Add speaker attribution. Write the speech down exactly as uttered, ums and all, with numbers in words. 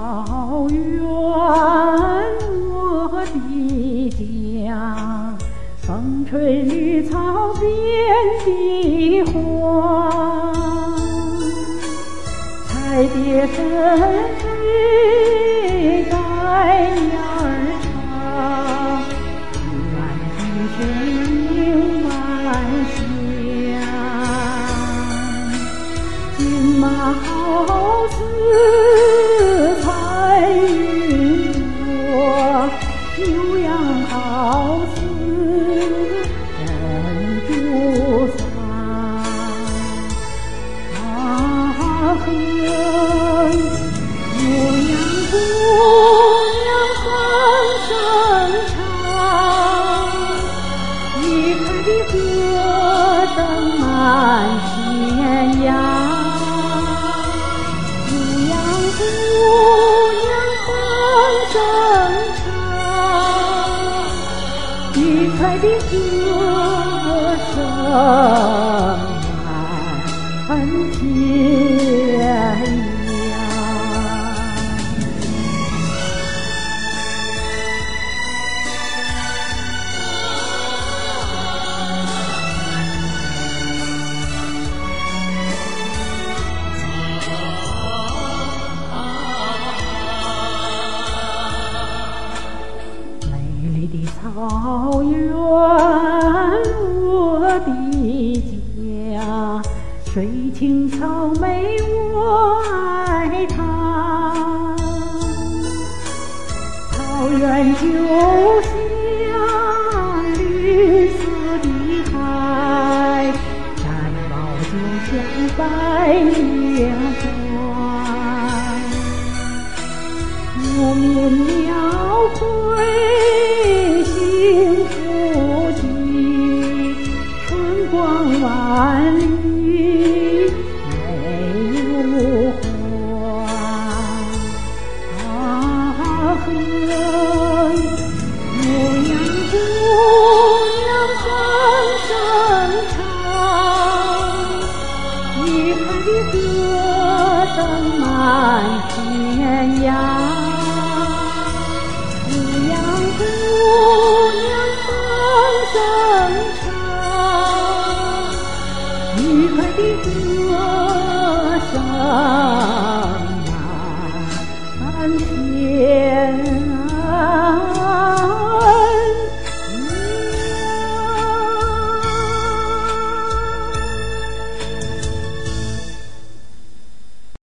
Speaker 1: 草原，我的家，风吹绿草遍地花，彩蝶纷飞，带鸟儿唱，远地声迎晚霞。金马好似彩云朵，牛羊好似珍珠伞。啊呵，牧羊姑娘声声唱，愉快的歌声满天涯。姑娘哼声唱，愉快的歌声满天涯。草原，我的家，水青草莓我爱它。草原就像绿色的海，山貌就像白莲花。牧民描绘幸福的春光万里，美如画。啊呵，牧羊姑娘声声唱，愉快的歌声满天涯。姑娘哼声唱，愉快的歌声